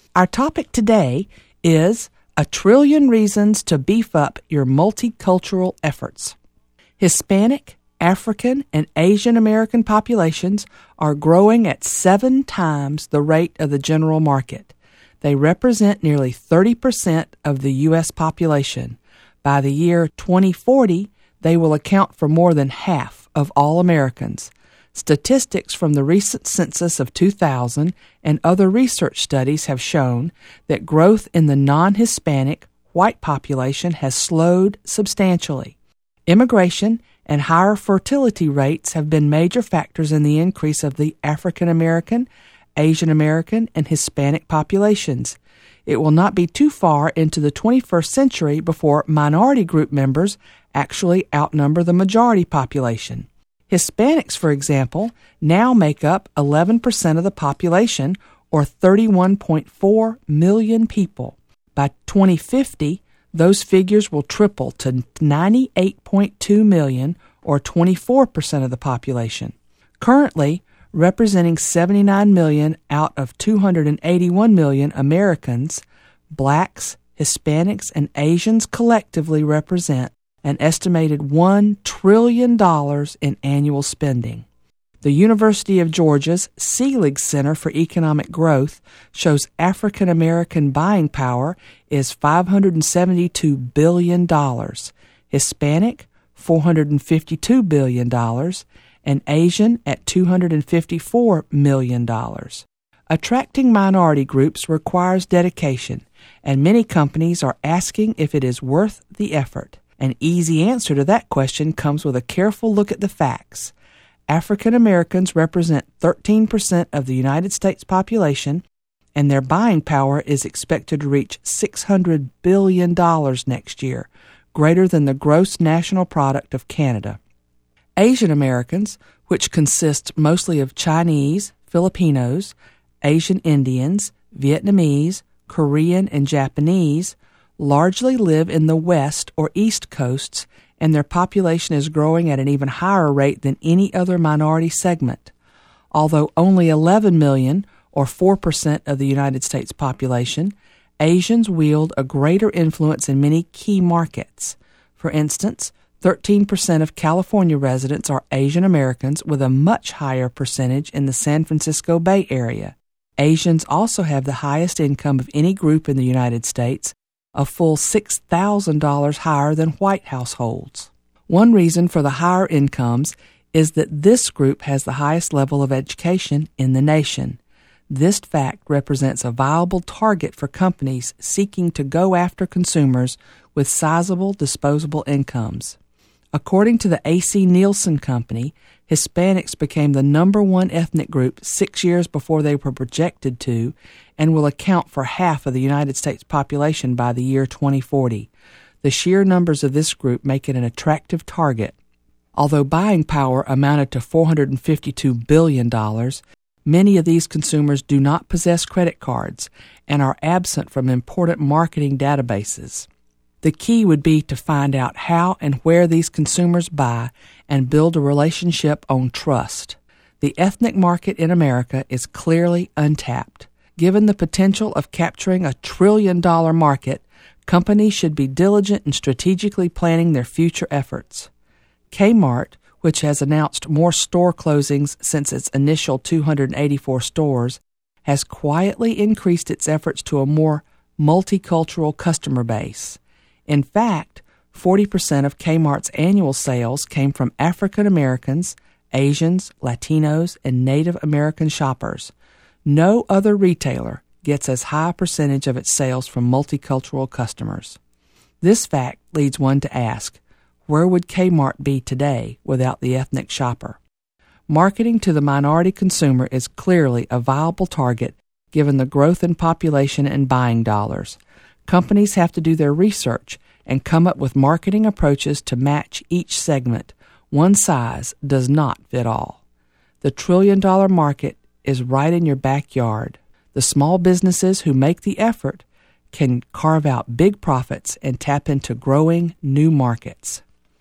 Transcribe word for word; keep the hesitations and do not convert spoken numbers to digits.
Our topic today is a trillion reasons to beef up your multicultural efforts. Hispanic, African, and Asian American populations are growing at seven times the rate of the general market. They represent nearly thirty percent of the U S population. By the year twenty forty, they will account for more than half of all Americans. Statistics from the recent census of two thousand and other research studies have shown that growth in the non-Hispanic white population has slowed substantially. Immigration and higher fertility rates have been major factors in the increase of the African American, Asian American, and Hispanic populations. It will not be too far into the twenty-first century before minority group members actually outnumber the majority population. Hispanics, for example, now make up eleven percent of the population, or thirty-one point four million people. By twenty fifty, those figures will triple to ninety-eight point two million, or twenty-four percent of the population. Currently, representing seventy-nine million out of two hundred eighty-one million Americans, blacks, Hispanics, and Asians collectively represent an estimated one trillion dollars in annual spending. The University of Georgia's Seelig Center for Economic Growth shows African American buying power is five hundred seventy-two billion dollars, Hispanic four hundred fifty-two billion dollars, and Asian at two hundred fifty-four million dollars. Attracting minority groups requires dedication, and many companies are asking if it is worth the effort. An easy answer to that question comes with a careful look at the facts. African Americans represent thirteen percent of the United States population, and their buying power is expected to reach six hundred billion dollars next year, greater than the gross national product of Canada. Asian Americans, which consist mostly of Chinese, Filipinos, Asian Indians, Vietnamese, Korean, and Japanese, largely live in the west or east coasts, and their population is growing at an even higher rate than any other minority segment. Although only eleven million, or four percent of the United States population, Asians wield a greater influence in many key markets. For instance, thirteen percent of California residents are Asian Americans, with a much higher percentage in the San Francisco Bay Area. Asians also have the highest income of any group in the United States, a full six thousand dollars higher than white households. One reason for the higher incomes is that this group has the highest level of education in the nation. This fact represents a viable target for companies seeking to go after consumers with sizable disposable incomes. According to the A C Nielsen Company, Hispanics became the number one ethnic group six years before they were projected to, and will account for half of the United States population by the year twenty forty. The sheer numbers of this group make it an attractive target. Although buying power amounted to four hundred fifty-two billion dollars, many of these consumers do not possess credit cards and are absent from important marketing databases. The key would be to find out how and where these consumers buy and build a relationship on trust. The ethnic market in America is clearly untapped. Given the potential of capturing a trillion-dollar market, companies should be diligent in strategically planning their future efforts. Kmart, which has announced more store closings since its initial two hundred eighty-four stores, has quietly increased its efforts to a more multicultural customer base. In fact, forty percent of Kmart's annual sales came from African Americans, Asians, Latinos, and Native American shoppers. No other retailer gets as high a percentage of its sales from multicultural customers. This fact leads one to ask, where would Kmart be today without the ethnic shopper? Marketing to the minority consumer is clearly a viable target given the growth in population and buying dollars. Companies have to do their research and come up with marketing approaches to match each segment. One size does not fit all. The trillion-dollar market is right in your backyard. The small businesses who make the effort can carve out big profits and tap into growing new markets.